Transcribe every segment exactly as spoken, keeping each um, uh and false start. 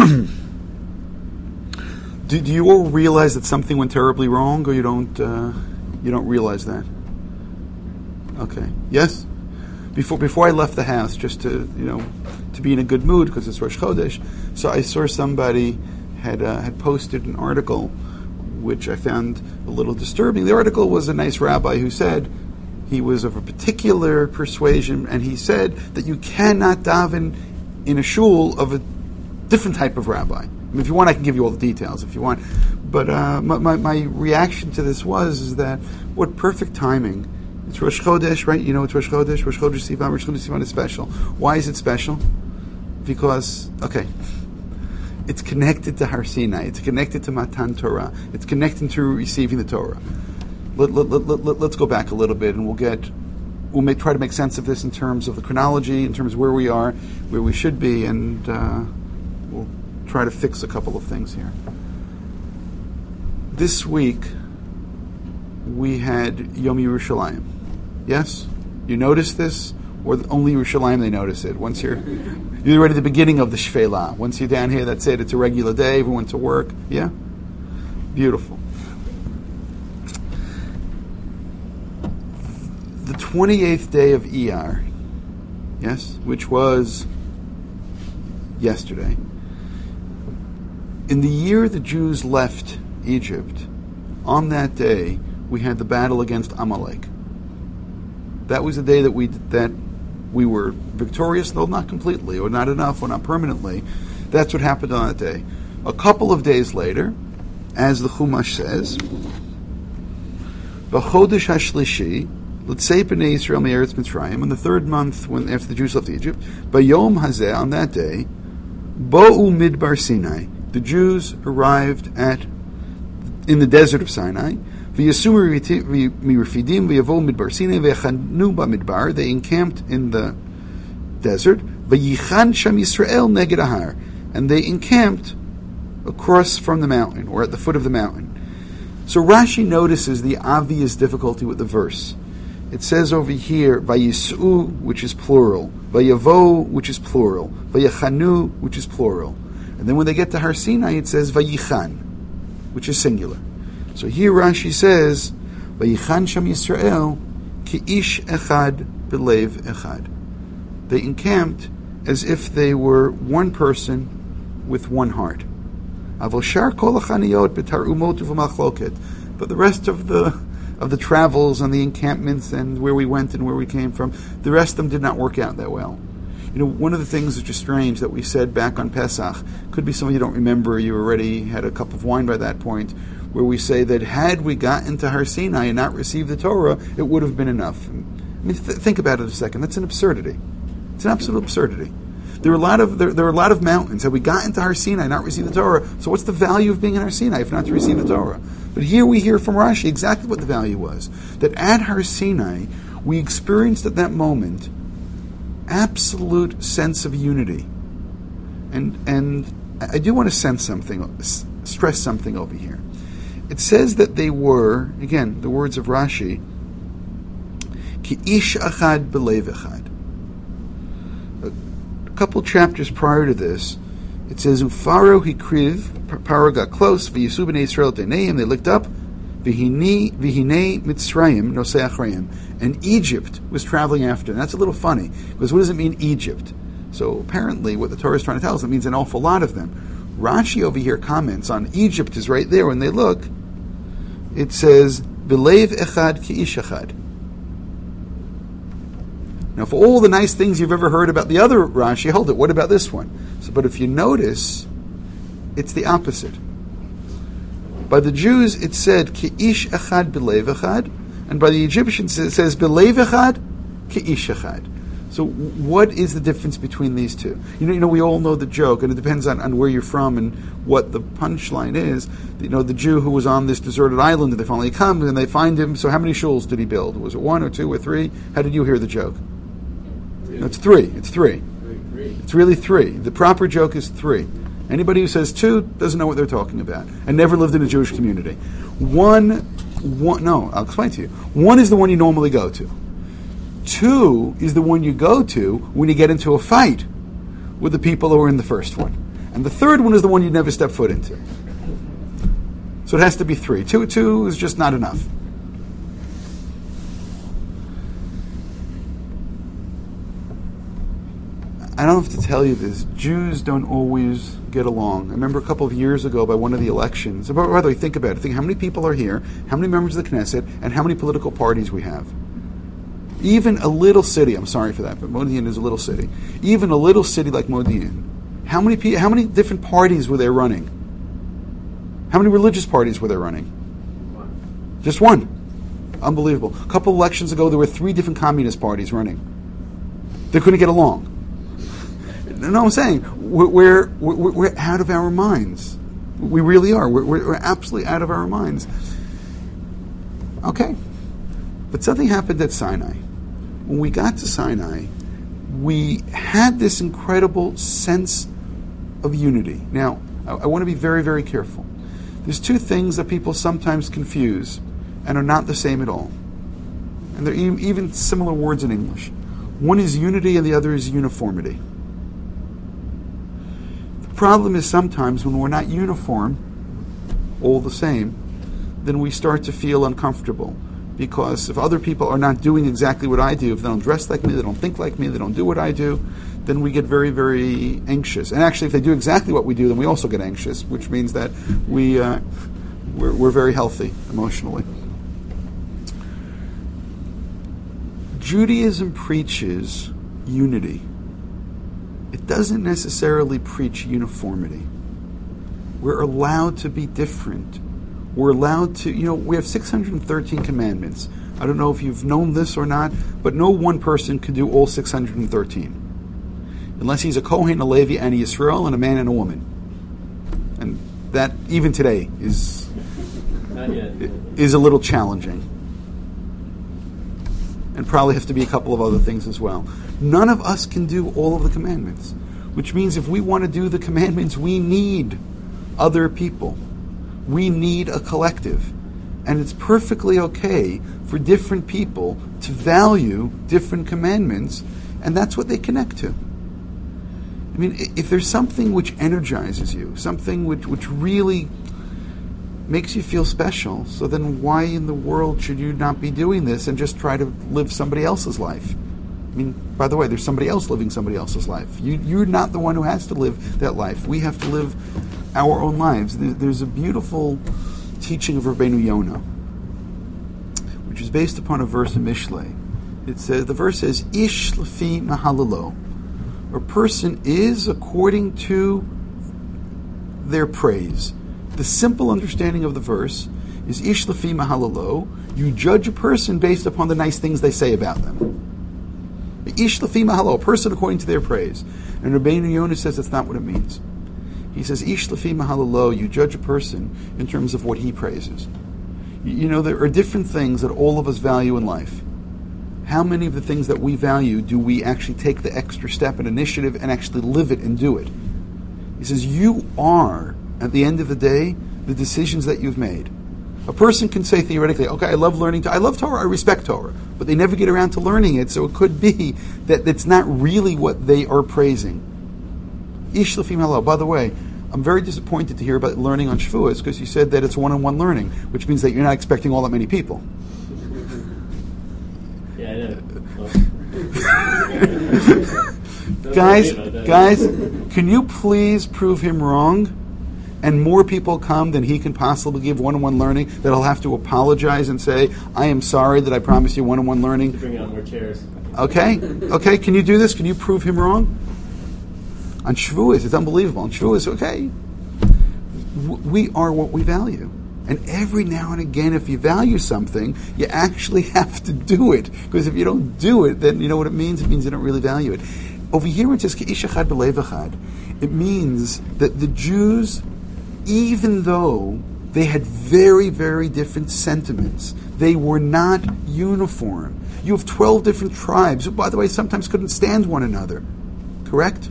do, do you all realize that something went terribly wrong, or you don't? Uh, you don't realize that? Okay. Yes. Before before I left the house, just to you know, to be in a good mood because it's Rosh Chodesh. So I saw somebody had uh, had posted an article, which I found a little disturbing. The article was a nice rabbi who said he was of a particular persuasion, and he said that you cannot daven in a shul of a different type of rabbi. I mean, if you want, I can give you all the details if you want. But uh, my, my, my reaction to this was is that what perfect timing. It's Rosh Chodesh, right? You know it's Rosh Chodesh. Rosh Chodesh Sivan. Rosh Chodesh Sivan is special. Why is it special? Because, okay, it's connected to Har Sinai. It's connected to Matan Torah. It's connected to receiving the Torah. Let, let, let, let, let's go back a little bit, and we'll get, we'll make, try to make sense of this in terms of the chronology, in terms of where we are, where we should be, and uh, we'll try to fix a couple of things here. This week, we had Yom Yerushalayim. Yes? You notice this? Or only Yerushalayim they notice it? Once you're, you're already at the beginning of the Shfela. Once you're down here, that's it. It's a regular day. Everyone to work. Yeah? Beautiful. The twenty-eighth day of Iyar, yes, which was yesterday. In the year the Jews left Egypt, on that day, we had the battle against Amalek. That was the day that we that we were victorious, though not completely, or not enough, or not permanently. That's what happened on that day. A couple of days later, as the Chumash says, B'chodesh hashlishi, l'tzei b'nei Yisrael me'eretz Mitzrayim, in the third month, when after the Jews left Egypt, B'yom hazeh, on that day, bo'u midbar Sinai, the Jews arrived at in the desert of Sinai. They encamped in the desert, and they encamped across from the mountain, or at the foot of the mountain. So Rashi notices the obvious difficulty with the verse. It says over here, Vayis'u, which is plural, Vayavo, which is plural, Vayachanu, which is plural. And then when they get to Har Sinai, it says Vayichan, which is singular. So here Rashi says, Vayichan Sham Yisrael ki ish echad b'lev echad. They encamped as if they were one person with one heart. Avol shar kol hachaniyot b'tarumot uv'machloket. But the rest of the of the travels and the encampments and where we went and where we came from, the rest of them did not work out that well. You know, one of the things which is strange that we said back on Pesach, could be something you don't remember, you already had a cup of wine by that point, where we say that had we gotten to Har Sinai and not received the Torah, it would have been enough. I mean, th- think about it a second. That's an absurdity. It's an absolute absurdity. There are a lot of there, there are a lot of mountains. Had we gotten to Har Sinai and not received the Torah, so what's the value of being in Har Sinai if not to receive the Torah? But here we hear from Rashi exactly what the value was. That at Har Sinai, we experienced at that moment absolute sense of unity. And and I do want to sense something, stress something over here. It says that they were, again, the words of Rashi, ki ish achad b'lev echad. A couple chapters prior to this, it says, Ufaro hikriv, Paro got close, v'yisu b'nei Yisrael teneim, they looked up, v'hinei Mitzrayim nosei achrayim, and Egypt was traveling after them. That's a little funny, because what does it mean, Egypt? So apparently what the Torah is trying to tell us, it means an awful lot of them. Rashi over here comments on Egypt is right there. When they look, it says, B'lev echad ki ish echad. Now, for all the nice things you've ever heard about the other Rashi, hold it, what about this one? So, but if you notice, it's the opposite. By the Jews, it said, Ki ish echad b'lev echad, and by the Egyptians, it says, B'lev echad ki ish echad. So what is the difference between these two? You know, you know, we all know the joke, and it depends on, on where you're from and what the punchline is. You know, the Jew who was on this deserted island, and they finally come, and they find him. So how many shuls did he build? Was it one or two or three? How did you hear the joke? No, it's three. It's three. It's really three. The proper joke is three. Anybody who says two doesn't know what they're talking about and never lived in a Jewish community. One, one, no, I'll explain to you. One is the one you normally go to. Two is the one you go to when you get into a fight with the people who are in the first one. And the third one is the one you'd never step foot into. So it has to be three. Two, two is just not enough. I don't have to tell you this. Jews don't always get along. I remember a couple of years ago by one of the elections. By the way, think about it. Think how many people are here, how many members of the Knesset, and how many political parties we have. Even a little city, I'm sorry for that, but Modi'in is a little city. Even a little city like Modi'in, how many pe- how many different parties were they running? How many religious parties were they running? One. Just one. Unbelievable. A couple elections ago, there were three different communist parties running. They couldn't get along. No, I'm saying, we're, we're, we're out of our minds. We really are. We're, we're absolutely out of our minds. Okay. But something happened at Sinai. When we got to Sinai, we had this incredible sense of unity. Now, I, I want to be very, very careful. There's two things that people sometimes confuse and are not the same at all. And they're e- even similar words in English. One is unity and the other is uniformity. The problem is sometimes when we're not uniform, all the same, then we start to feel uncomfortable. Because if other people are not doing exactly what I do, if they don't dress like me, they don't think like me, they don't do what I do, then we get very, very anxious. And actually, if they do exactly what we do, then we also get anxious, which means that we, uh, we're, we're very healthy emotionally. Judaism preaches unity. It doesn't necessarily preach uniformity. We're allowed to be different. We're allowed to, you know, we have six hundred thirteen commandments. I don't know if you've known this or not, but no one person can do all six hundred thirteen. Unless he's a Kohen, a Levi, and a Yisrael, and a man and a woman. And that, even today, is, Not yet. is a little challenging. And probably have to be a couple of other things as well. None of us can do all of the commandments, which means if we want to do the commandments, we need other people. We need a collective. And it's perfectly okay for different people to value different commandments, and that's what they connect to. I mean, if there's something which energizes you, something which, which really makes you feel special, so then why in the world should you not be doing this and just try to live somebody else's life? I mean, by the way, there's somebody else living somebody else's life. You, you're not the one who has to live that life. We have to live our own lives. There, there's a beautiful teaching of Rabbeinu Yonah, which is based upon a verse in Mishlei. It says, the verse says, Ish lefi mahalalo. A person is according to their praise. The simple understanding of the verse is Ish lefi mahalalo. You judge a person based upon the nice things they say about them. Ish lefi mahalalo, a person according to their praise. And Rabbeinu Yonah says that's not what it means. He says, Ish lefi mahalalo, you judge a person in terms of what he praises. You know, there are different things that all of us value in life. How many of the things that we value do we actually take the extra step and initiative and actually live it and do it? He says, you are, at the end of the day, the decisions that you've made. A person can say theoretically, okay, I love learning, I love Torah, I respect Torah, but they never get around to learning it, so it could be that it's not really what they are praising. Ish lefi mahalalo. By the way, I'm very disappointed to hear about learning on Shavuos because you said that it's one-on-one learning, which means that you're not expecting all that many people. Yeah, I know. Well, guys, guys, can you please prove him wrong? And more people come than he can possibly give one-on-one learning, that he'll have to apologize and say, I am sorry that I promised you one-on-one learning. Bring out more chairs. Okay? Okay, can you do this? Can you prove him wrong? On Shavuos, it's unbelievable. On Shavuos, okay, we are what we value. And every now and again, if you value something, you actually have to do it. Because if you don't do it, then you know what it means? It means you don't really value it. Over here it says, Ke'ish echad b'lev echad. It means that the Jews, even though they had very, very different sentiments, they were not uniform. You have twelve different tribes, who, by the way, sometimes couldn't stand one another. Correct?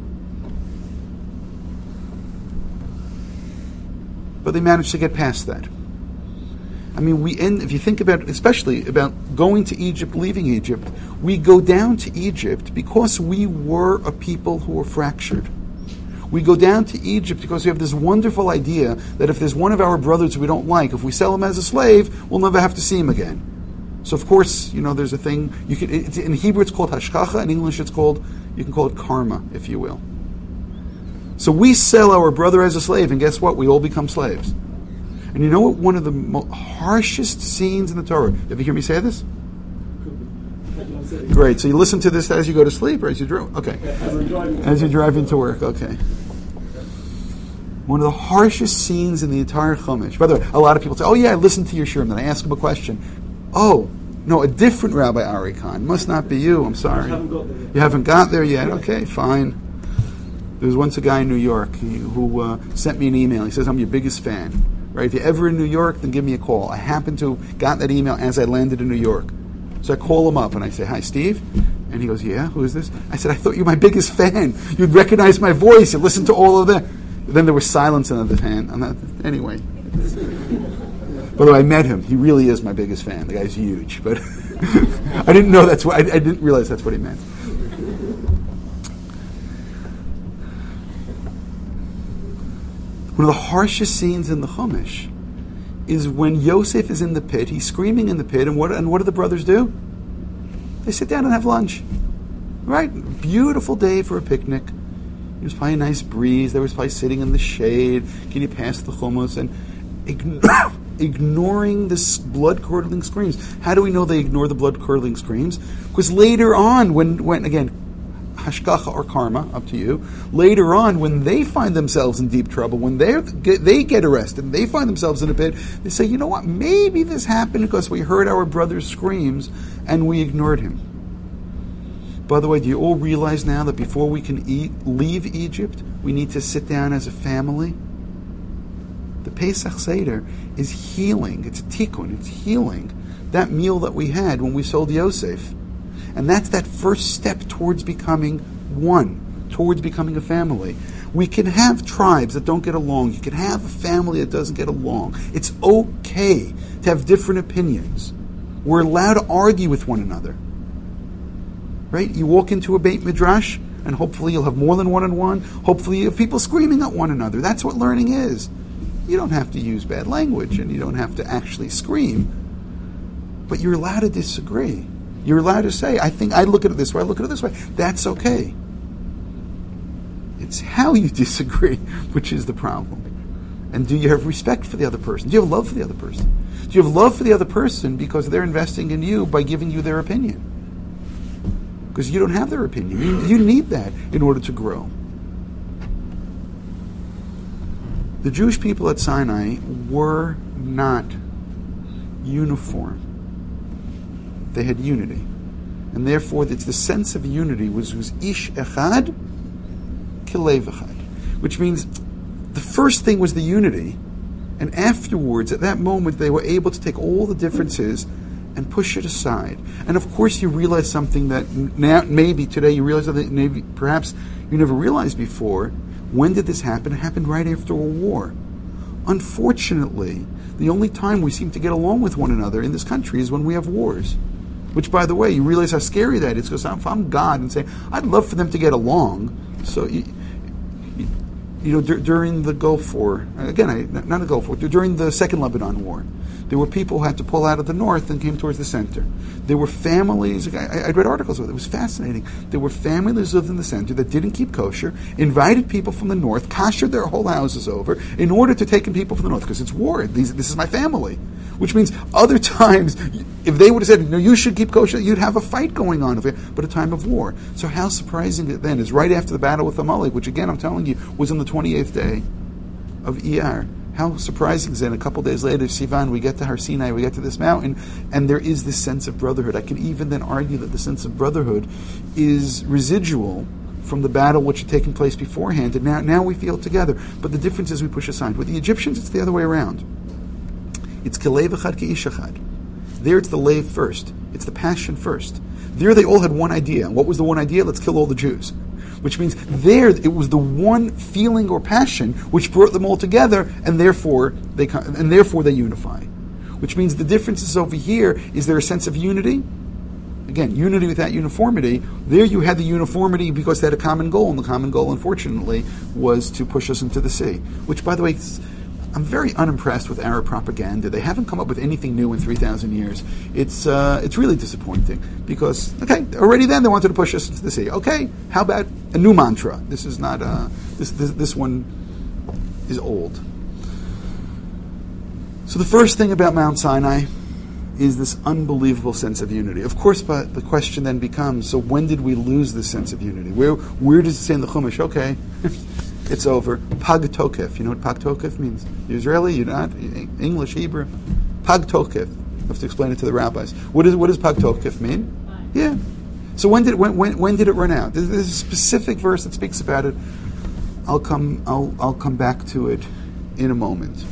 But they managed to get past that. I mean, we end, if you think about, especially about going to Egypt, leaving Egypt, we go down to Egypt because we were a people who were fractured. We go down to Egypt because we have this wonderful idea that if there's one of our brothers we don't like, if we sell him as a slave, we'll never have to see him again. So of course, you know, there's a thing, you can, it's, in Hebrew it's called hashkacha, in English it's called, you can call it karma, if you will. So we sell our brother as a slave, and guess what? We all become slaves. And you know what one of the mo- harshest scenes in the Torah, did you hear me say this? Great. So you listen to this as you go to sleep or as you drive? Okay. As you're driving to work. Okay. One of the harshest scenes in the entire Chumash. By the way, a lot of people say, oh yeah, I listened to your shiur. Then I ask them a question. Oh, no, a different Rabbi Ari Khan. Must not be you. I'm sorry. I haven't got there yet. You haven't got there yet? Okay, fine. There was once a guy in New York who uh, sent me an email. He says, I'm your biggest fan. Right? If you're ever in New York, then give me a call. I happened to have got that email as I landed in New York. So I call him up and I say, hi, Steve. And he goes, yeah, who is this? I said, I thought you were my biggest fan. You'd recognize my voice. You'd listen to all of that. Then there was silence in the hand. And that, anyway. By the way, I met him. He really is my biggest fan. The guy's huge. But I didn't know that's what, I, I didn't realize that's what he meant. One of the harshest scenes in the Chumash is when Yosef is in the pit. He's screaming in the pit, and what and what do the brothers do? They sit down and have lunch. Right? Beautiful day for a picnic. It was probably a nice breeze. They were probably sitting in the shade. Can you pass the hummus? And ign- ignoring this blood-curdling screams. How do we know they ignore the blood-curdling screams? Because later on, when, when again, hashkacha or karma, up to you. Later on, when they find themselves in deep trouble, when they they get arrested, and they find themselves in a pit, they say, you know what, maybe this happened because we heard our brother's screams and we ignored him. By the way, do you all realize now that before we can eat, leave Egypt, we need to sit down as a family? The Pesach Seder is healing. It's a tikkun. It's healing that meal that we had when we sold Yosef. And that's that first step towards becoming one, towards becoming a family. We can have tribes that don't get along. You can have a family that doesn't get along. It's okay to have different opinions. We're allowed to argue with one another. Right? You walk into a Beit Midrash, and hopefully you'll have more than one on one. Hopefully you have people screaming at one another. That's what learning is. You don't have to use bad language, and you don't have to actually scream. But you're allowed to disagree. You're allowed to say, I think I look at it this way, I look at it this way. That's okay. It's how you disagree, which is the problem. And do you have respect for the other person? Do you have love for the other person? Do you have love for the other person because they're investing in you by giving you their opinion? Because you don't have their opinion. You, you need that in order to grow. The Jewish people at Sinai were not uniform. They had unity. And therefore, it's the sense of unity was, was ish echad, kilev echad. Which means the first thing was the unity, and afterwards, at that moment, they were able to take all the differences and push it aside. And of course, you realize something that now, maybe today you realize that maybe perhaps you never realized before. When did this happen? It happened right after a war. Unfortunately, the only time we seem to get along with one another in this country is when we have wars. Which, by the way, you realize how scary that is, because if I'm God and say, I'd love for them to get along. So, you, you, you know, d- during the Gulf War, again, I, not the Gulf War, during the Second Lebanon War, there were people who had to pull out of the north and came towards the center. There were families, I, I read articles of it, it was fascinating. There were families who lived in the center that didn't keep kosher, invited people from the north, koshered their whole houses over in order to take in people from the north, because it's war, These, this is my family. Which means other times, if they would have said, no, you should keep kosher, you'd have a fight going on, but a time of war. So how surprising it then is right after the battle with Amalek, which again, I'm telling you, was on the twenty-eighth day of Iyar. How surprising is it? A couple days later, Sivan, we get to Har Sinai, we get to this mountain, and there is this sense of brotherhood. I can even then argue that the sense of brotherhood is residual from the battle which had taken place beforehand, and now, now we feel together. But the difference is we push aside. With the Egyptians, it's the other way around. It's kilev echad k'ish echad. There it's the lave first. It's the passion first. There they all had one idea. What was the one idea? Let's kill all the Jews. Which means there it was the one feeling or passion which brought them all together, and therefore they and therefore they unify. Which means the difference is over here. Is there a sense of unity? again, unity without uniformity. There you had the uniformity because they had a common goal, and the common goal, unfortunately, was to push us into the sea. Which, by the way, I'm very unimpressed with Arab propaganda. They haven't come up with anything new in three thousand years. It's uh, it's really disappointing because, okay, already then they wanted to push us into the sea. Okay, how about a new mantra? This is not, uh, this, this, this one is old. So the first thing about Mount Sinai is this unbelievable sense of unity. Of course, but the question then becomes, so when did we lose this sense of unity? Where where does it say in the Chumash, okay, it's over. Pag tokef. You know what pag tokef means? You're Israeli, you're not? English, Hebrew? Pag tokef. I have to explain it to the rabbis. What, is, what does pag tokef mean? Yeah. So when did when, when when did it run out? There's, there's a specific verse that speaks about it. I'll come I'll I'll come back to it in a moment.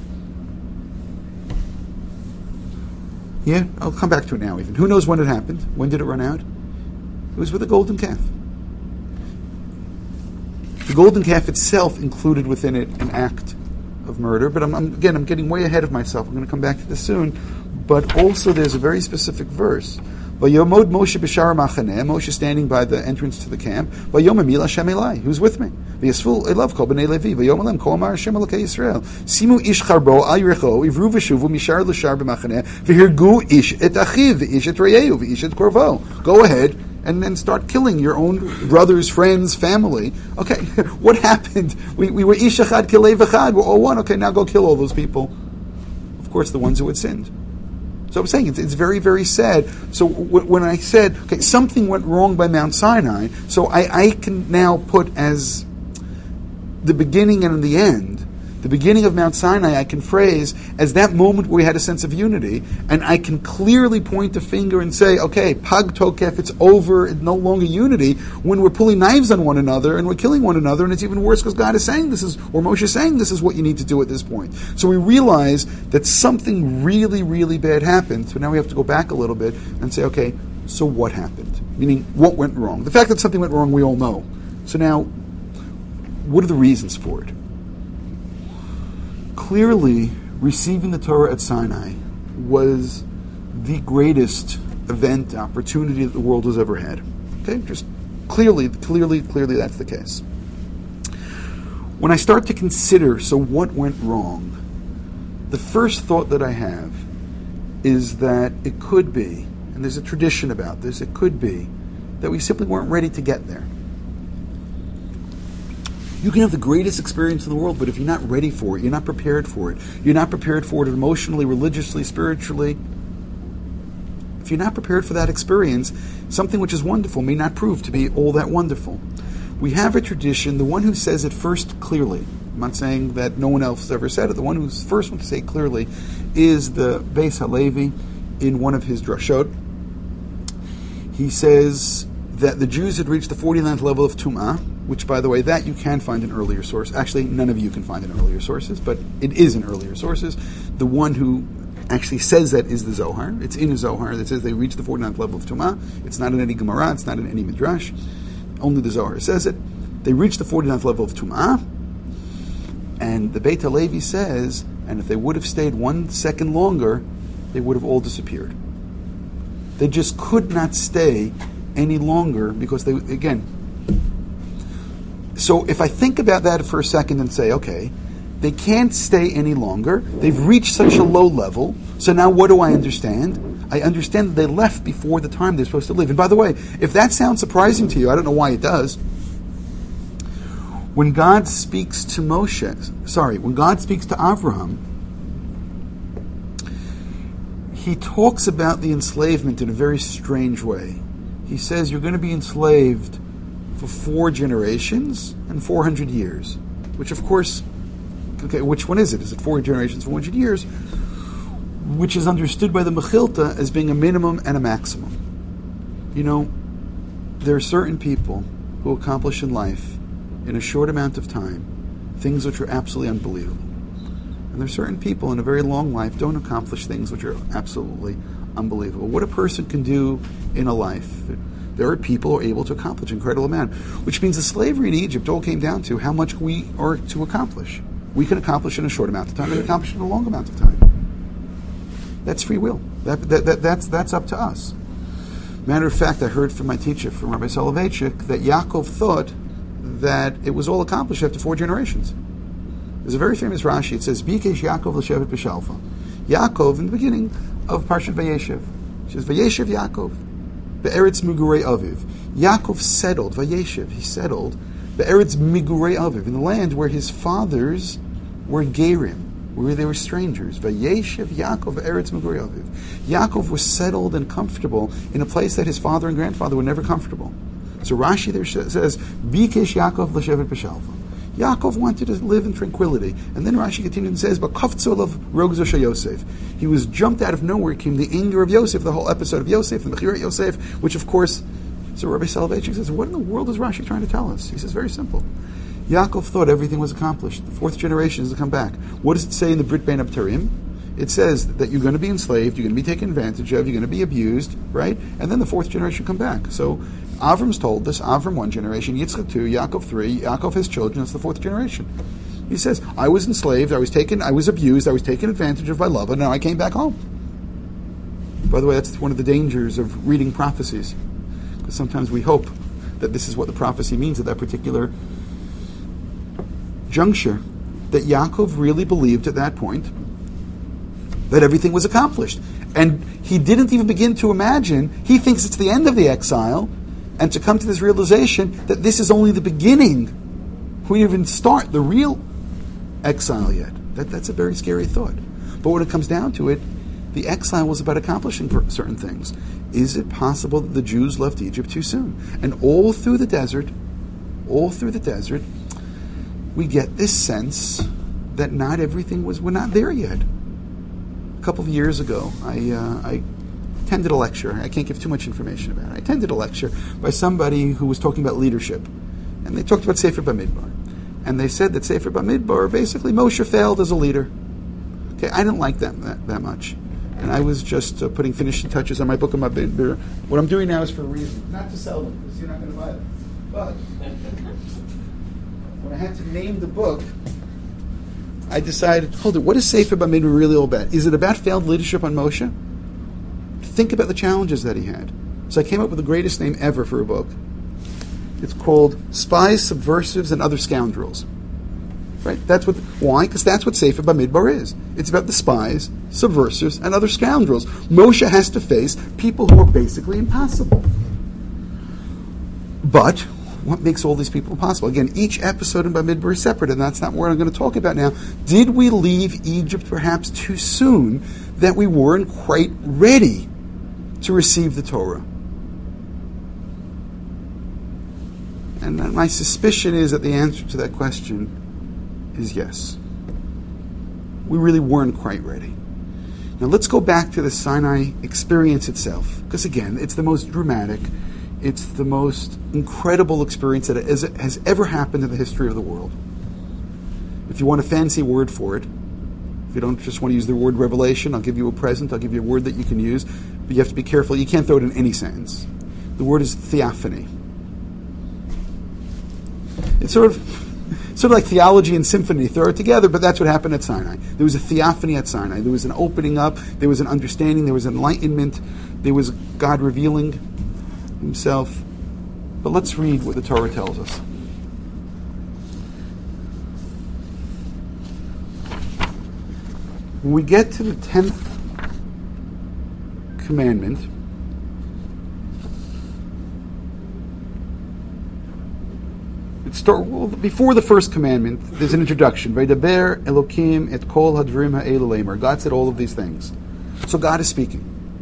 Yeah, I'll come back to it now even. Who knows when it happened? When did it run out? It was with the golden calf. The golden calf itself included within it an act of murder, but I'm, I'm, again, I'm getting way ahead of myself. I'm going to come back to this soon. But also there's a very specific verse. Vayomod Moshe b'shar machaneh, Moshe standing by the entrance to the camp. Vayom emil Hashem elai, who's with me? V'yasful elav kol b'nei Levi. Vayom elem kol amar Hashem elokei Yisrael. Simu ish charbo al yericho, ivru v'shuvu mishar l'shar b'machaneh, v'hirgu ish et achiv, v'ish et reyehu, v'ish et korvo. Go ahead and then start killing your own brothers, friends, family. Okay, what happened? We, we were ish echad kilei v'chad, we're all one. Okay, now go kill all those people. Of course, the ones who had sinned. So I'm saying it's, it's very, very sad. So w- when I said, okay, something went wrong by Mount Sinai, so I, I can now put as the beginning and the end, the beginning of Mount Sinai I can phrase as that moment where we had a sense of unity, and I can clearly point a finger and say, okay, Pag Tokef, it's over, it's no longer unity, when we're pulling knives on one another and we're killing one another, and it's even worse because God is saying this is, or Moshe is saying this is what you need to do at this point. So we realize that something really, really bad happened, so now we have to go back a little bit and say, okay, so what happened? Meaning, what went wrong? The fact that something went wrong, we all know. So now, what are the reasons for it? Clearly, receiving the Torah at Sinai was the greatest event, opportunity that the world has ever had. Okay, just clearly, clearly, clearly that's the case. When I start to consider, so what went wrong, the first thought that I have is that it could be, and there's a tradition about this, it could be that we simply weren't ready to get there. You can have the greatest experience in the world, but if you're not ready for it, you're not prepared for it, you're not prepared for it emotionally, religiously, spiritually, if you're not prepared for that experience, something which is wonderful may not prove to be all that wonderful. We have a tradition, the one who says it first clearly, I'm not saying that no one else ever said it, the one who's first one to say it clearly is the Beis Halevi in one of his drashot. He says that the Jews had reached the forty-ninth level of Tum'ah, which, by the way, that you can find in earlier sources. Actually, none of you can find in earlier sources, but it is in earlier sources. The one who actually says that is the Zohar. It's in the Zohar that says they reached the forty-ninth level of Tum'ah. It's not in any Gemara, it's not in any Midrash. Only the Zohar says it. They reached the forty-ninth level of Tum'ah, and the Beit HaLevi says, and if they would have stayed one second longer, they would have all disappeared. They just could not stay any longer because they, again, so if I think about that for a second and say, okay, they can't stay any longer, they've reached such a low level, so now what do I understand? I understand that they left before the time they're supposed to leave. And by the way, if that sounds surprising to you, I don't know why it does. When God speaks to Moshe, sorry, when God speaks to Avraham, he talks about the enslavement in a very strange way. He says you're going to be enslaved for four generations and four hundred years, which of course, okay, which one is it? Is it four generations, four hundred years? Which is understood by the Mechilta as being a minimum and a maximum. You know, there are certain people who accomplish in life, in a short amount of time, things which are absolutely unbelievable. And there are certain people in a very long life don't accomplish things which are absolutely unbelievable. What a person can do in a life, there are people who are able to accomplish an incredible amount, which means the slavery in Egypt all came down to how much we are to accomplish. We can accomplish in a short amount of time, we can accomplish in a long amount of time. That's free will. That, that, that, that's, that's up to us. Matter of fact, I heard from my teacher, from Rabbi Soloveitchik, that Yaakov thought that it was all accomplished after four generations. There's a very famous Rashi. It says, Bikesh Yaakov l'shevet b'shalfa. Yaakov, in the beginning of Parshat Vayeshev. It says, Vayeshev Yaakov, be'eretz migurei aviv. Yaakov settled, Vayeshev, he settled, be'eretz migurei aviv, in the land where his fathers were gerim, where they were strangers. Vayeshev Yaakov be'eretz migurei aviv. Yaakov was settled and comfortable in a place that his father and grandfather were never comfortable. So Rashi there says, Bikesh Yaakov l'shevet b'shalva. Yaakov wanted to live in tranquility. And then Rashi continues and says, B'kaftzol of Rogzo Shel Yosef. He was jumped out of nowhere, came the anger of Yosef, the whole episode of Yosef, the Mechirat Yosef, which of course, so Rabbi Soloveitchik says, what in the world is Rashi trying to tell us? He says, very simple. Yaakov thought everything was accomplished. The fourth generation is to come back. What does it say in the Brit Bein Abtarim? It says that you're going to be enslaved, you're going to be taken advantage of, you're going to be abused, right? And then the fourth generation come back. So Avram's told this, Avram one generation, Yitzchak two, Yaakov three, Yaakov has children, that's the fourth generation. He says, I was enslaved, I was taken, I was abused, I was taken advantage of by love, and now I came back home. By the way, that's one of the dangers of reading prophecies. Because sometimes we hope that this is what the prophecy means at that particular juncture. That Yaakov really believed at that point that everything was accomplished. And he didn't even begin to imagine, he thinks it's the end of the exile, and to come to this realization that this is only the beginning. We didn't even start the real exile yet. That, that's a very scary thought. But when it comes down to it, the exile was about accomplishing certain things. Is it possible that the Jews left Egypt too soon? And all through the desert, all through the desert, we get this sense that not everything was, we're not there yet. A couple of years ago, I, uh, I attended a lecture. I can't give too much information about it. I attended a lecture by somebody who was talking about leadership. And they talked about Sefer Bamidbar. And they said that Sefer Bamidbar, basically Moshe failed as a leader. Okay, I didn't like that that, that much. And I was just uh, putting finishing touches on my book of Bamidbar. What I'm doing now is for a reason. Not to sell them, because you're not going to buy them. But when I had to name the book, I decided, hold it, what is Sefer Bamidbar really all about? Is it about failed leadership on Moshe? Think about the challenges that he had. So I came up with the greatest name ever for a book. It's called Spies, Subversives, and Other Scoundrels. Right? That's what. Why? Because that's what Sefer Bamidbar is. It's about the spies, subversives, and other scoundrels. Moshe has to face people who are basically impossible. But what makes all these people possible? Again, each episode in Bamidbar is separate, and that's not what I'm going to talk about now. Did we leave Egypt perhaps too soon, that we weren't quite ready to receive the Torah? And my suspicion is that the answer to that question is yes. We really weren't quite ready. Now let's go back to the Sinai experience itself, because again, it's the most dramatic, it's the most incredible experience that has ever happened in the history of the world. If you want a fancy word for it, if you don't just want to use the word revelation, I'll give you a present, I'll give you a word that you can use, but you have to be careful, you can't throw it in any sentence. The word is theophany. It's sort of sort of like theology and symphony, throw it together, but that's what happened at Sinai. There was a theophany at Sinai. There was an opening up, there was an understanding, there was enlightenment, there was God revealing himself. But let's read what the Torah tells us. When we get to the tenth commandment, Start, well, before the first commandment, there's an introduction. Vaydaber Elokim et kol hadvarim ha'elu leimor. God said all of these things. So God is speaking.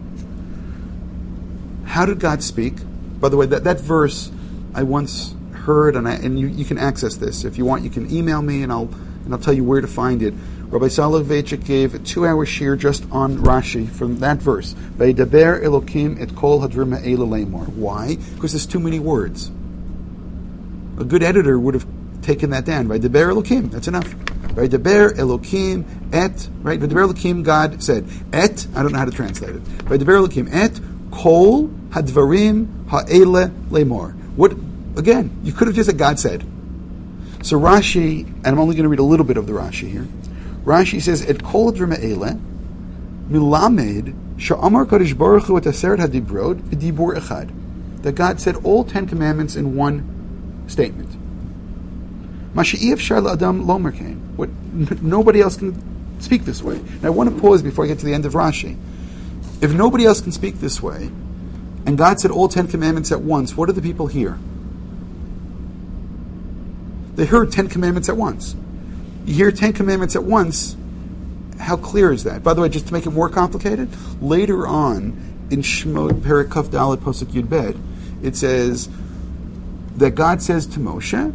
How did God speak? By the way, that, that verse I once heard, and I, and you, you can access this. If you want, you can email me, and I'll and I'll tell you where to find it. Rabbi Soloveitchik gave a two-hour shiur just on Rashi from that verse. Vaydaber Elokim et kol hadvarim ha'elu leimor. Why? Because there's too many words. A good editor would have taken that down. Vaydaber Elokim, that's enough. Vaydaber Elokim et, right? Vaydaber Elokim, God said. Et, I don't know how to translate it. Vaydaber Elokim et kol hadvarim ha'ele leimor. What, again, you could have just said God said. So Rashi, and I'm only going to read a little bit of the Rashi here. Rashi says, et kol hadvarim ha'ele, Milamed sha'amar Kadosh Baruch Hu et aseret hadibrod b'dibur echad. That God said all ten commandments in one statement. Mashiach shar Adam lomer kain. What nobody else can speak this way. Now I want to pause before I get to the end of Rashi. If nobody else can speak this way, and God said all ten commandments at once, what do the people hear? They heard ten commandments at once. You hear ten commandments at once, how clear is that? By the way, just to make it more complicated, later on in Shemot Perek Kaf Dalet Pasuk Yud Bet, it says that God says to Moshe,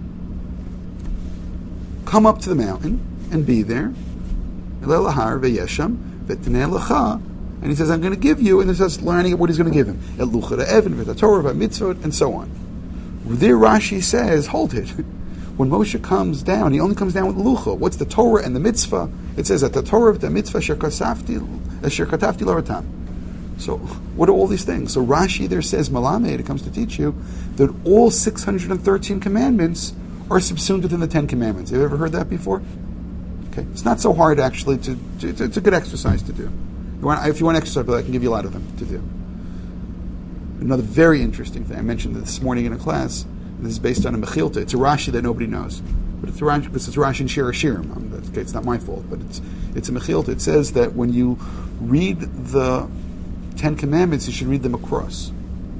come up to the mountain and be there. And he says, I'm going to give you, and he says, learning what he's going to give him. And so on. There Rashi says, hold it. When Moshe comes down, he only comes down with Lucha. What's the Torah and the mitzvah? It says that the Torah of the mitzvah, Shirkatafti Laratam. So, what are all these things? So Rashi there says, Malamed, it comes to teach you, that all six hundred thirteen commandments are subsumed within the Ten Commandments. Have you ever heard that before? Okay, it's not so hard actually to, to, to it's a good exercise to do. You want, if you want exercise, but I can give you a lot of them to do. Another very interesting thing, I mentioned this morning in a class, this is based on a Mechilta. It's a Rashi that nobody knows. But it's a Rashi, it's a Rashi in Shir Hashirim. Um, okay, it's not my fault, but it's it's a Mechilta. It says that when you read the Ten Commandments, you should read them across.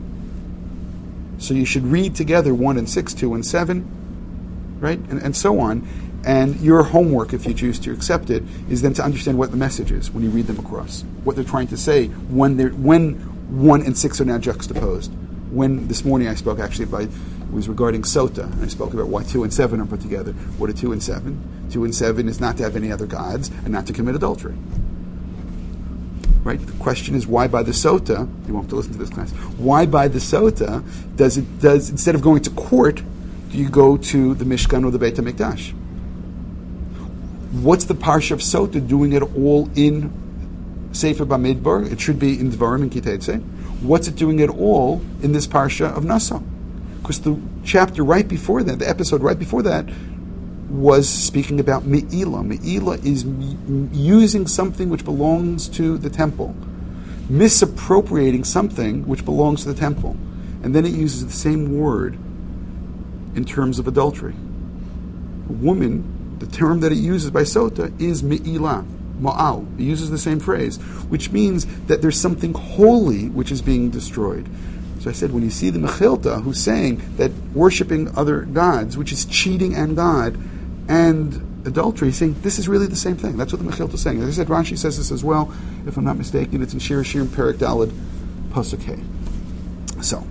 So you should read together one and six, two and seven, right? And, and so on. And your homework, if you choose to accept it, is then to understand what the message is when you read them across. What they're trying to say when they're when one and six are now juxtaposed. When this morning I spoke actually by it was regarding Sota, and I spoke about why two and seven are put together. What are two and seven? Two and seven is not to have any other gods and not to commit adultery. Right? The question is why by the Sota, you won't have to listen to this class, why by the Sota does it does instead of going to court, do you go to the Mishkan or the Beit HaMikdash? What's the Parsha of Sota doing it all in Sefer Bamidbar? It should be in Dvarim and Kitetse. What's it doing it all in this Parsha of Nasa? Because the chapter right before that, the episode right before that, was speaking about Me'ilah. Me'ilah is m- using something which belongs to the temple, misappropriating something which belongs to the temple. And then it uses the same word in terms of adultery. A woman, the term that it uses by Sota is Me'ilah, Ma'al. It uses the same phrase, which means that there's something holy which is being destroyed. So I said, when you see the Mechilta who's saying that worshiping other gods, which is cheating on God, and adultery, he's saying this is really the same thing. That's what the Mechilta is saying. As I said, Rashi says this as well. If I'm not mistaken, it's in Shir Hashirim Perek Daled Pasuk Hey. So,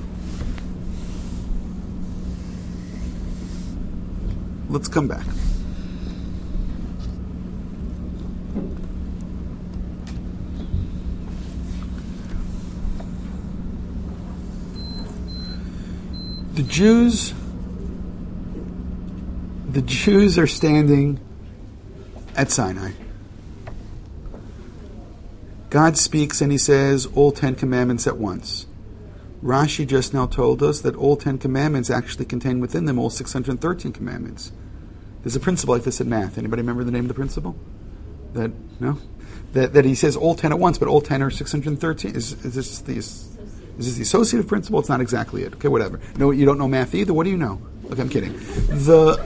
let's come back. The Jews, the Jews are standing at Sinai. God speaks and he says all Ten Commandments at once. Rashi just now told us that all Ten Commandments actually contain within them all six hundred thirteen commandments. There's a principle like this in math. Anybody remember the name of the principle? That, no? That, that he says all ten at once, but all ten are six hundred thirteen. Is, is this the... Is this the associative principle? It's not exactly it. Okay, whatever. No, you don't know math either. What do you know? Okay, I'm kidding. The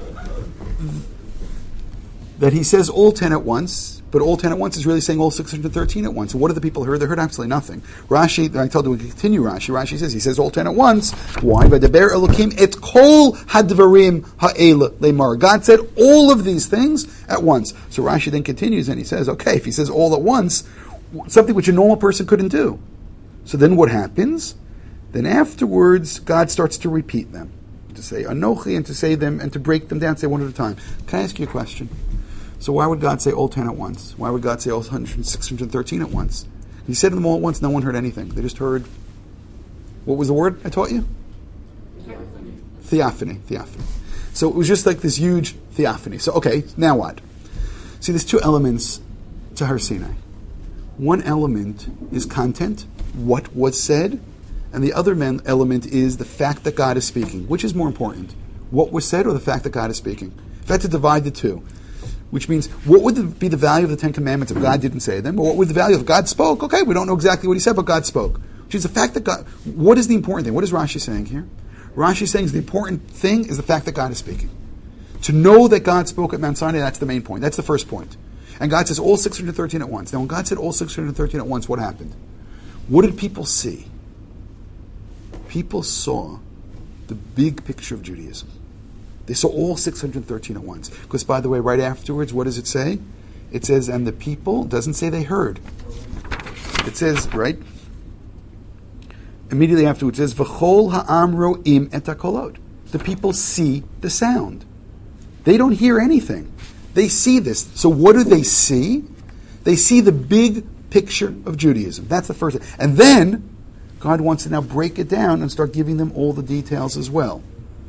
that he says all ten at once, but all ten at once is really saying all six hundred thirteen at once. And what have the people heard? They heard absolutely nothing. Rashi, I told you we continue Rashi. Rashi says he says all ten at once. Why? V'daber Elokim et kol hadvarim ha'el lemar. God said all of these things at once. So Rashi then continues and he says, okay, if he says all at once, something which a normal person couldn't do. So then what happens? Then afterwards, God starts to repeat them. To say Anochi and to say them and to break them down, say one at a time. Can I ask you a question? So why would God say all ten at once? Why would God say all six hundred thirteen at once? He said them all at once, no one heard anything. They just heard, what was the word I taught you? Theophany. Theophany. Theophany. So it was just like this huge theophany. So okay, now what? See, there's two elements to Har Sinai. One element is content, what was said, and the other man element is the fact that God is speaking. Which is more important, what was said or the fact that God is speaking? If I had to divide the two, Which means, what would the, be the value of the Ten Commandments if God didn't say them? Or what would the value of God spoke? Okay, we don't know exactly what he said, but God spoke. Which is the fact that God... What is the important thing? What is Rashi saying here? Rashi is saying the important thing is the fact that God is speaking. To know that God spoke at Mount Sinai, that's the main point. That's the first point. And God says all six hundred thirteen at once. Now, when God said all six hundred thirteen at once, what happened? What did people see? People saw the big picture of Judaism. They saw all six hundred thirteen at once. Because, by the way, right afterwards, what does it say? It says, and the people, it doesn't say they heard. It says, right? Immediately afterwards, it says, V'chol ha'am ro'im et ha'kolot. The people see the sound. They don't hear anything. They see this. So what do they see? They see the big picture of Judaism. That's the first thing. And then, God wants to now break it down and start giving them all the details as well.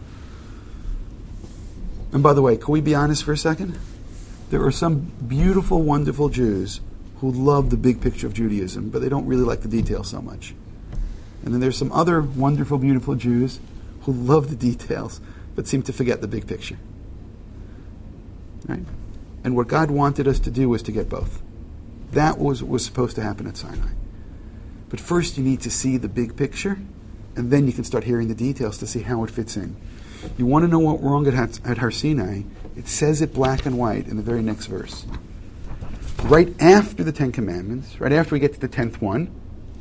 And by the way, can we be honest for a second? There are some beautiful, wonderful Jews who love the big picture of Judaism, but they don't really like the details so much. And then there's some other wonderful, beautiful Jews who love the details, but seem to forget the big picture. Right? And what God wanted us to do was to get both. That was was supposed to happen at Sinai. But first you need to see the big picture, and then you can start hearing the details to see how it fits in. You want to know what wrong at, at Har Sinai? It says it black and white in the very next verse. Right after the Ten Commandments, right after we get to the tenth one,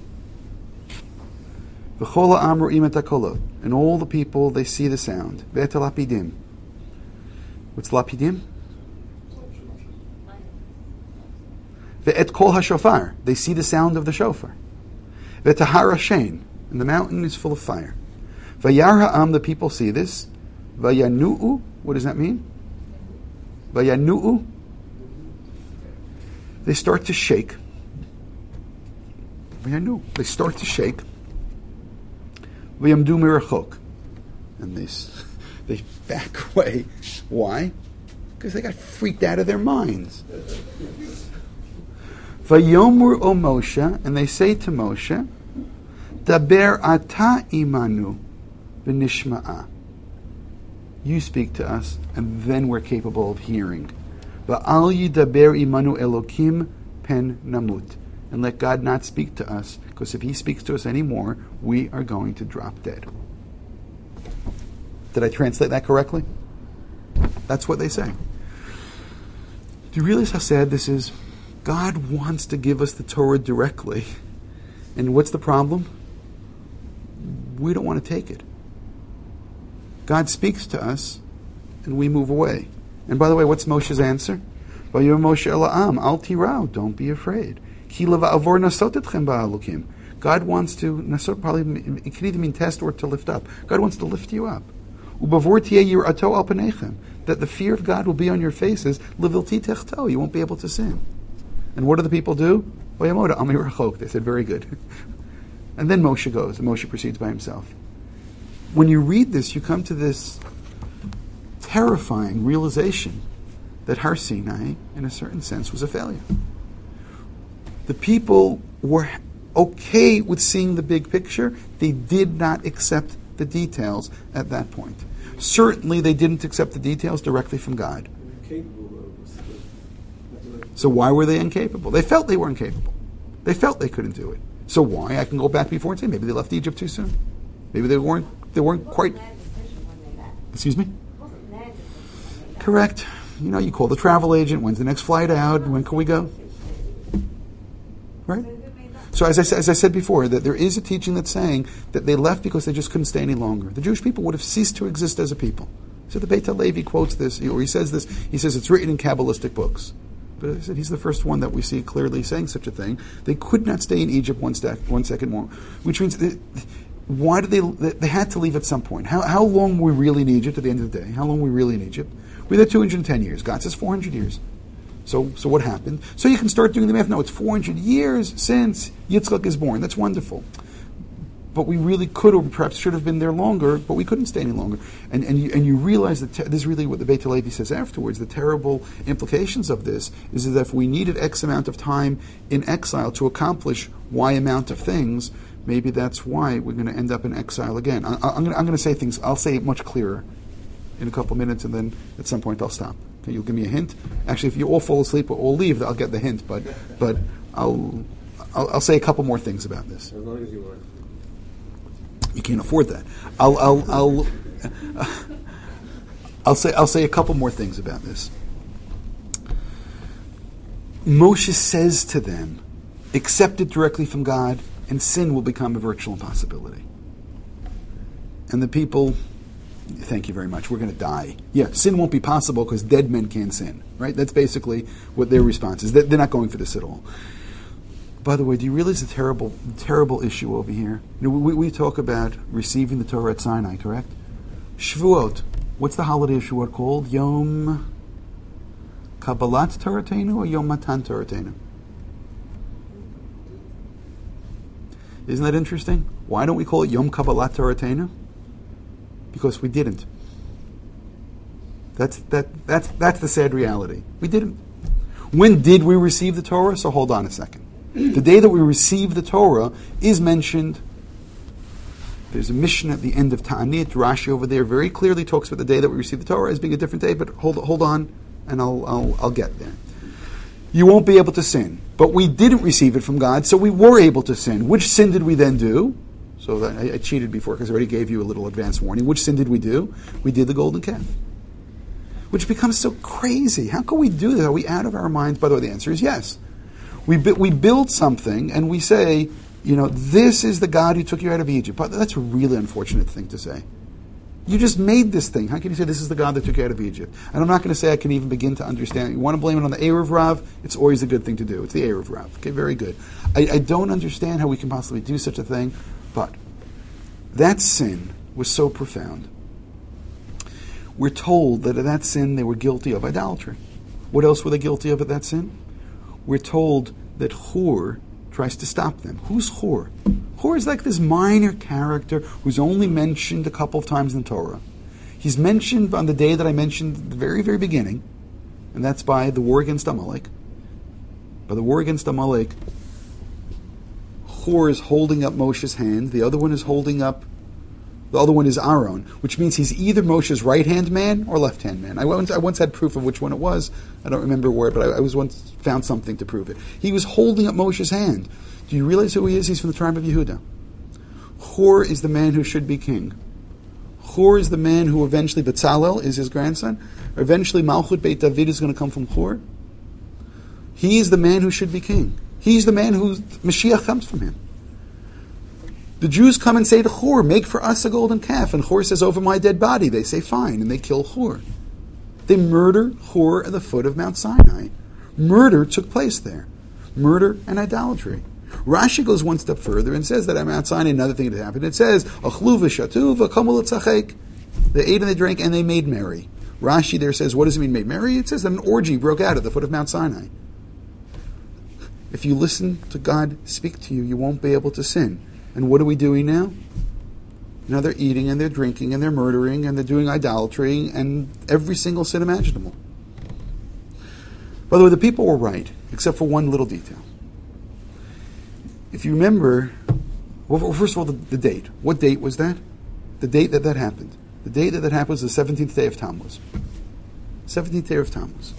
V'chol ha'am ro'im et ha'kolot, and all the people, they see the sound. Ve'et lapidim. What's lapidim? Ve'et kol ha'shofar. They see the sound of the shofar. Ve'et ha'har ha'shen, and the mountain is full of fire. Vayar ha'am, the people see this. Vayanu'u, what does that mean? Vayanu'u, they start to shake. Vayanu, they start to shake. Vayamdu mirachok, and they they back away. Why? Because they got freaked out of their minds. Vayomru o Moshe, and they say to Moshe, Daber ata imanu v'nishma'a. You speak to us, and then we're capable of hearing. Va'al yidaber imanu elokim pen namut. And let God not speak to us, because if he speaks to us anymore, we are going to drop dead. Did I translate that correctly? That's what they say. Do you realize how sad this is? God wants to give us the Torah directly. And what's the problem? We don't want to take it. God speaks to us, and we move away. And by the way, what's Moshe's answer? Vayom Moshe ela'am, al tirau, don't be afraid. Ki leva'avor nasot etchem ba'alukim. God wants to, nasot probably, it can either mean test or to lift up. God wants to lift you up. Ubavor tieh yirato al panechem, that the fear of God will be on your faces, levilti techto, you won't be able to sin. And what do the people do? Vayamoda amir rachok, they said, very good. And then Moshe goes, and Moshe proceeds by himself. When you read this, you come to this terrifying realization that Har Sinai, in a certain sense, was a failure. The people were okay with seeing the big picture. They did not accept the details at that point. Certainly, they didn't accept the details directly from God. So why were they incapable? They felt they were incapable. They felt they couldn't do it. So why? I can go back before and say maybe they left Egypt too soon. Maybe they weren't they weren't quite. Excuse me? Correct. You know, you call the travel agent. When's the next flight out? When can we go? Right? So as I, as I said before, that there is a teaching that's saying that they left because they just couldn't stay any longer. The Jewish people would have ceased to exist as a people. So the Beit HaLevi quotes this, or he says this, he says it's written in Kabbalistic books. But I said he's the first one that we see clearly saying such a thing. They could not stay in Egypt one, sec, one second more. Which means, they, why did they, they had to leave at some point. How, how long were we really in Egypt at the end of the day? How long were we really in Egypt? We were there two hundred ten years. God says four hundred years. So so what happened? So you can start doing the math. No, it's four hundred years since Yitzchak is born. That's wonderful. But we really could, or perhaps should have been there longer, but we couldn't stay any longer. And and you, and you realize that te- this is really what the Beit HaLevi says afterwards. The terrible implications of this is that if we needed X amount of time in exile to accomplish Y amount of things, maybe that's why we're going to end up in exile again. I, I'm going I'm to say things, I'll say it much clearer in a couple minutes, and then at some point I'll stop. Okay, you'll give me a hint. Actually, if you all fall asleep or all leave, I'll get the hint. But but I'll I'll, I'll say a couple more things about this. As long as you want. You can't afford that. I'll I'll I'll uh, I'll say I'll say a couple more things about this. Moshe says to them, accept it directly from God, and sin will become a virtual impossibility. And the people, thank you very much, we're going to die. Yeah, sin won't be possible because dead men can't sin, right? That's basically what their response is. They're not going for this at all. By the way, do you realize the terrible, terrible issue over here? You know, we, we talk about receiving the Torah at Sinai, correct? Shavuot. What's the holiday of Shavuot called? Yom Kabbalat Toratenu or Yom Matan Toratenu? Isn't that interesting? Why don't we call it Yom Kabbalat Toratenu? Because we didn't. That's that. That's that's the sad reality. We didn't. When did we receive the Torah? So hold on a second. The day that we received the Torah is mentioned. There's a mission at the end of Ta'anit. Rashi over there very clearly talks about the day that we received the Torah as being a different day. But hold hold on, and I'll I'll, I'll get there. You won't be able to sin, but we didn't receive it from God, so we were able to sin. Which sin did we then do? So that, I, I cheated before because I already gave you a little advance warning. Which sin did we do? We did the golden calf. Which becomes so crazy. How can we do this? Are we out of our minds? By the way, the answer is yes. We we build something and we say, you know, this is the God who took you out of Egypt. But that's a really unfortunate thing to say. You just made this thing. How can you say this is the God that took you out of Egypt? And I'm not going to say I can even begin to understand. You want to blame it on the Erev Rav? It's always a good thing to do. It's the Erev Rav. Okay, very good. I, I don't understand how we can possibly do such a thing, but that sin was so profound. We're told that in that sin they were guilty of idolatry. What else were they guilty of at that sin? We're told that Hur tries to stop them. Who's Hur? Hur is like this minor character who's only mentioned a couple of times in the Torah. He's mentioned on the day that I mentioned at the very, very beginning, and that's by the war against Amalek. By the war against Amalek, Hur is holding up Moshe's hand. The other one is holding up, the other one is Aaron, which means he's either Moshe's right-hand man or left-hand man. I once, I once had proof of which one it was. I don't remember where, but I, I was once found something to prove it. He was holding up Moshe's hand. Do you realize who he is? He's from the tribe of Yehuda. Hur is the man who should be king. Hur is the man who eventually, Betzalel is his grandson. Eventually, Malchut Beit David is going to come from Hur. He is the man who should be king. He's the man who Mashiach comes from him. The Jews come and say to Hur, make for us a golden calf. And Hur says, over my dead body. They say, fine. And they kill Hur. They murder Hur at the foot of Mount Sinai. Murder took place there. Murder and idolatry. Rashi goes one step further and says that at Mount Sinai, another thing had happened. It says, Achlu v'shatu v'kamu l'tzachek. They ate and they drank and they made merry. Rashi there says, what does it mean, made merry? It says that an orgy broke out at the foot of Mount Sinai. If you listen to God speak to you, you won't be able to sin. And what are we doing now? Now they're eating and they're drinking and they're murdering and they're doing idolatry and every single sin imaginable. By the way, the people were right, except for one little detail. If you remember, well, first of all, the, the date. What date was that? The date that that happened. The date that that happened was the seventeenth day of Tammuz. seventeenth day of Tammuz.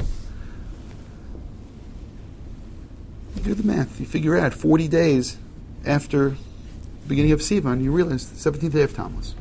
You do the math. You figure out forty days after the beginning of Sivan, you realize the seventeenth day of Tammuz.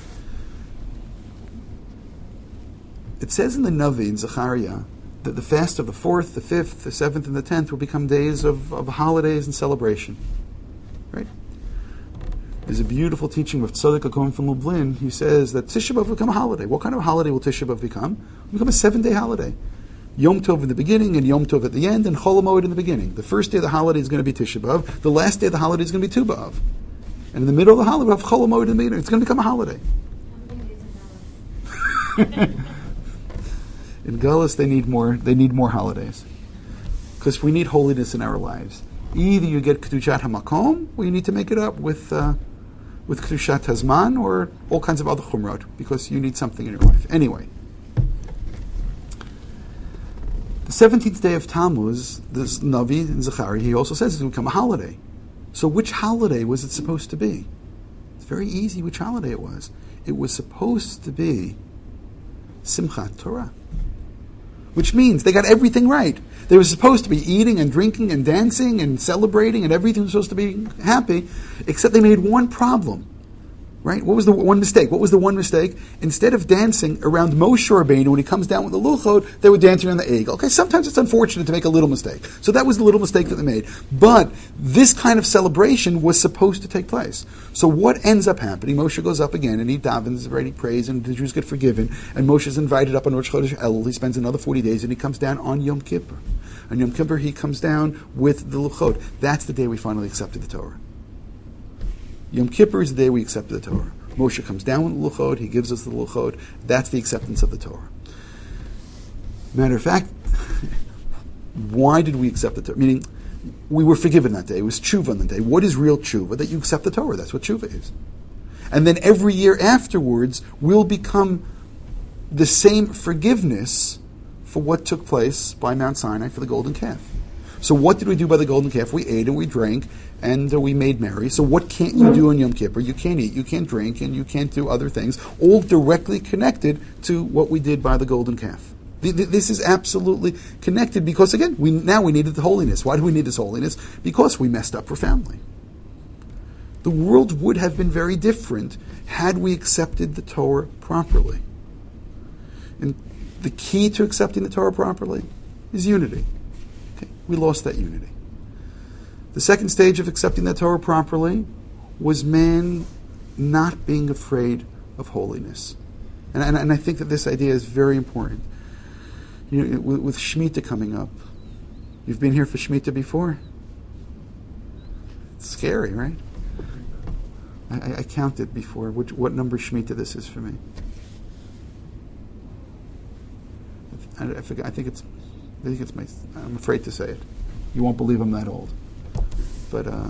It says in the Navi, in Zechariah, that the fast of the fourth, the fifth, the seventh, and the tenth will become days of, of holidays and celebration. Right? There's a beautiful teaching of Tzadok HaKohen from Lublin. He says that Tisha B'Av will become a holiday. What kind of holiday will Tisha B'Av become? It will become a seven-day holiday. Yom Tov in the beginning, and Yom Tov at the end, and Chol HaMoed in the beginning. The first day of the holiday is going to be Tisha B'Av. The last day of the holiday is going to be Tu B'Av. And in the middle of the holiday, we'll have Chol HaMoed in the beginning. It's going to become a holiday. In Gullus, they need more. They need more holidays because we need holiness in our lives. Either you get Kedushat HaMakom, or you need to make it up with uh, with Kedushat Hazman, or all kinds of other chumrot, because you need something in your life. Anyway, the seventeenth day of Tammuz, this Navi in Zechariah, he also says it's going to become a holiday. So, which holiday was it supposed to be? It's very easy. Which holiday it was? It was supposed to be Simchat Torah. which means they got everything right. They were supposed to be eating and drinking and dancing and celebrating and everything was supposed to be happy, except they made one problem. Right? What was the one mistake? What was the one mistake? Instead of dancing around Moshe Rabbeinu when he comes down with the luchot, they were dancing around the egel. Okay, sometimes it's unfortunate to make a little mistake. So that was the little mistake that they made. But this kind of celebration was supposed to take place. So what ends up happening? Moshe goes up again and he davens, right? He prays and the Jews get forgiven. And Moshe is invited up on Rosh Chodesh Elul. He spends another forty days and he comes down on Yom Kippur. On Yom Kippur he comes down with the luchot. That's the day we finally accepted the Torah. Yom Kippur is the day we accepted the Torah. Moshe comes down with the luchot, he gives us the luchot. That's the acceptance of the Torah. Matter of fact, why did we accept the Torah? Meaning, we were forgiven that day. It was tshuva on the day. What is real tshuva? That you accept the Torah. That's what tshuva is. And then every year afterwards, we'll become the same forgiveness for what took place by Mount Sinai for the golden calf. So what did we do by the golden calf? We ate and we drank and uh, we made merry. So what can't you do on Yom Kippur? You can't eat, you can't drink, and you can't do other things, all directly connected to what we did by the golden calf. Th- th- this is absolutely connected because, again, we now we needed the holiness. Why do we need this holiness? Because we messed up profoundly. The world would have been very different had we accepted the Torah properly. And the key to accepting the Torah properly is unity. We lost that unity. The second stage of accepting that Torah properly was man not being afraid of holiness. And, and, and I think that this idea is very important. You know, with, with Shemitah coming up, you've been here for Shemitah before? It's scary, right? I, I counted before which, what number Shemitah this is for me. I, I, forget, I think it's I think it's my, I'm afraid to say it. You won't believe I'm that old. But, uh,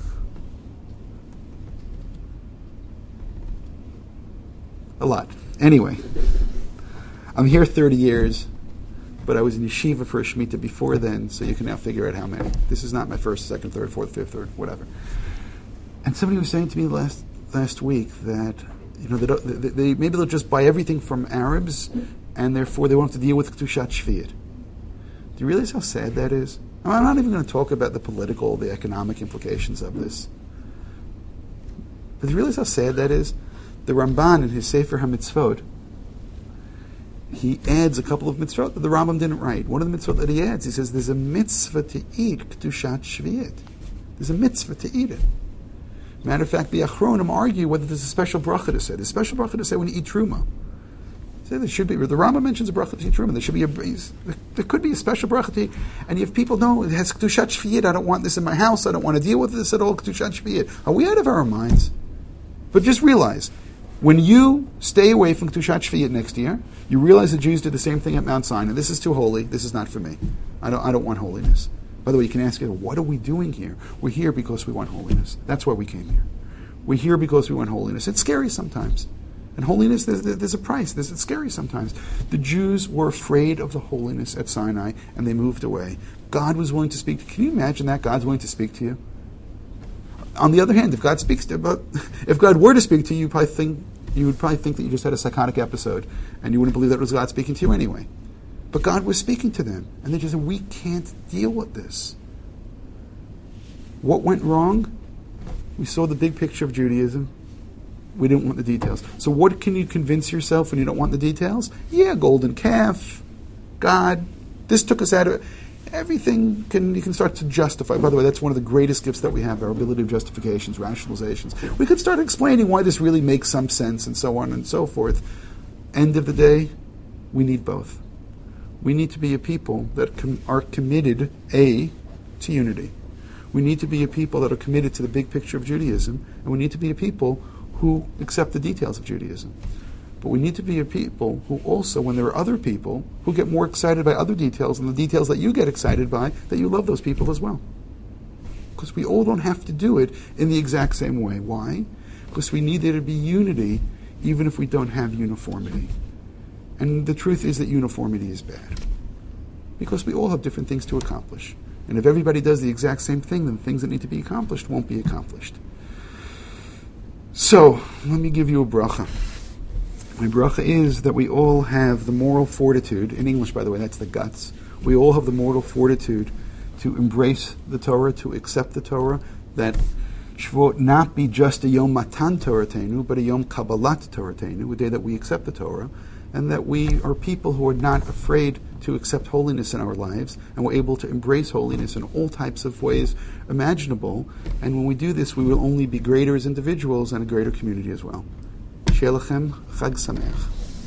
a lot. Anyway, I'm here thirty years, but I was in yeshiva for a Shemitah before then, so you can now figure out how many. This is not my first, second, third, fourth, fifth, or whatever. And somebody was saying to me last last week that, you know, they, they, they maybe they'll just buy everything from Arabs, and therefore they won't have to deal with Kedushat Shvi'it. Do you realize how sad that is? I'm not even going to talk about the political, the economic implications of this. But do you realize how sad that is? The Ramban in his Sefer HaMitzvot, he adds a couple of mitzvot that the Rambam didn't write. One of the mitzvot that he adds, he says, there's a mitzvah to eat Kedushat Shvi'it. There's a mitzvah to eat it. Matter of fact, the Achronim argue whether there's a special bracha to say. There's a special bracha to say when you eat Truma. So there should be. The Rambam mentions a bracha to eat Truma. There should be a. There could be a special bracha to eat. And you have people, no, it has Kedushat Shvi'it. I don't want this in my house. I don't want to deal with this at all. Kedushat Shvi'it. Are we out of our minds? But just realize, when you stay away from Kedushat Shvi'it next year, you realize the Jews did the same thing at Mount Sinai. This is too holy. This is not for me. I don't. I don't want holiness. By the way, you can ask, what are we doing here? We're here because we want holiness. That's why we came here. We're here because we want holiness. It's scary sometimes. And holiness, there's, there's a price. There's, it's scary sometimes. The Jews were afraid of the holiness at Sinai, and they moved away. God was willing to speak to you. Can you imagine that? God's willing to speak to you? On the other hand, if God speaks to about, if God were to speak to you, you probably think you would probably think that you just had a psychotic episode, and you wouldn't believe that it was God speaking to you anyway. But God was speaking to them, and they just said, we can't deal with this. What went wrong? We saw the big picture of Judaism. We didn't want the details. So what can you convince yourself when you don't want the details? Yeah, golden calf, God. This took us out of it. Everything can you can start to justify. By the way, that's one of the greatest gifts that we have, our ability of justifications, rationalizations. We could start explaining why this really makes some sense and so on and so forth. End of the day, we need both. We need to be a people that com- are committed, A, to unity. We need to be a people that are committed to the big picture of Judaism, and we need to be a people who accept the details of Judaism. But we need to be a people who also, when there are other people who get more excited by other details than the details that you get excited by, that you love those people as well. Because we all don't have to do it in the exact same way. Why? Because we need there to be unity even if we don't have uniformity. And the truth is that uniformity is bad. Because we all have different things to accomplish. And if everybody does the exact same thing, then things that need to be accomplished won't be accomplished. So, let me give you a bracha. My bracha is that we all have the moral fortitude, in English by the way, that's the guts, we all have the moral fortitude to embrace the Torah, to accept the Torah, that Shavuot not be just a Yom Matan Toratenu, but a Yom Kabbalat Toratenu, a day that we accept the Torah, and that we are people who are not afraid to accept holiness in our lives, and we're able to embrace holiness in all types of ways imaginable, and when we do this, we will only be greater as individuals and a greater community as well. Shei Lachem Chag Sameach.